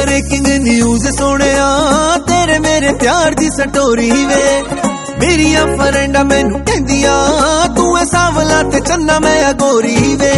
Breaking news सोनिया तेरे मेरे प्यार दी स्टोरी वे मेरिया फ्रेंडा मैनू कहंदिया तू है सावला ते चन्ना मैं अगोरी वे।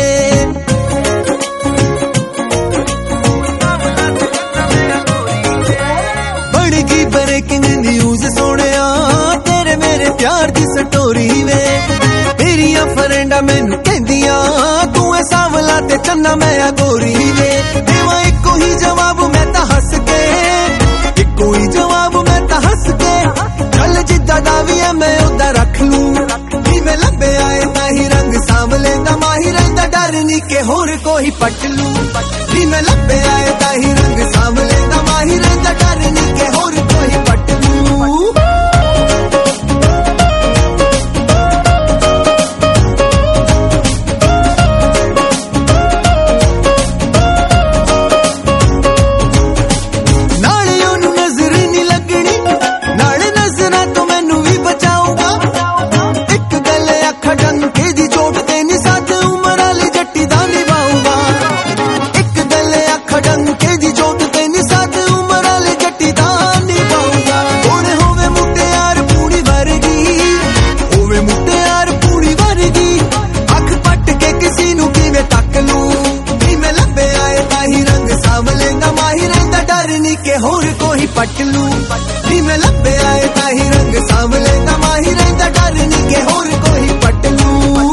बड़गी ब्रेकिंग न्यूज सोनिया तेरे मेरे प्यार दी स्टोरी वे मेरिया फ्रेंडा मैनू कहंदिया तू है सावला ते चन्ना मैं अगोरी वे। देवा इको ही जवाब मैं ता हस के, इको ही जवाब मैं ता हस के, चल जिद्दा दा वी है मैं उदा रख लूं। जिवें लब्बे आए ताही रंग सांवले दा माही रहिंदा डर नी के होर कोई पट लूं। जिवें लब्बे आए ताही रंग सांवले दा माही रहिंदा डर नी के होर कोई पट लूं। के होर कोई पट लूं। जिवें लब्बे आए ताही रंग सांवले दा माही रहिंदा डर नी के होर कोई पट लूं।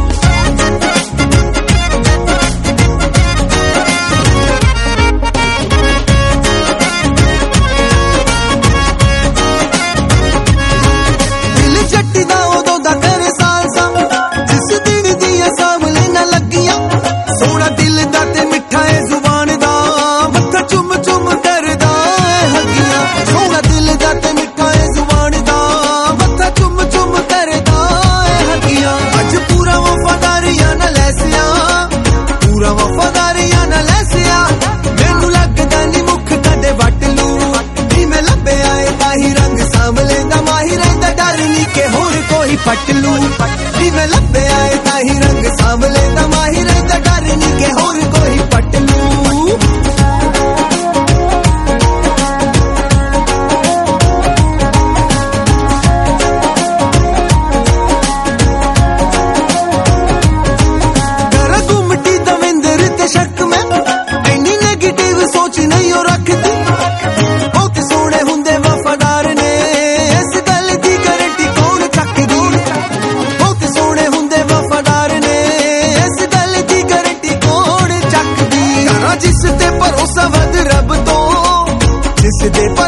दिल जट्टी दा उदों दा करे सालसा जिस दिन दियां सांवले ना लगियां सोना दिल दा ते मिठा है जुबान दा मत्था चुम चुम पट लूं। जिवें लब्बे आए ताही रंग सांवले दा माही रहिंदा डर नी के होर कोई पट लूं। कर गुमटी दविंदर ते शक में इन्नी नेगेटिव सोच नहीं हो रखती। बहुत सोहणे हुंदे वफादार ने इस गल दी गारंटी कौन चकदी। जिस ते भरोसा वध रब तो जिस दे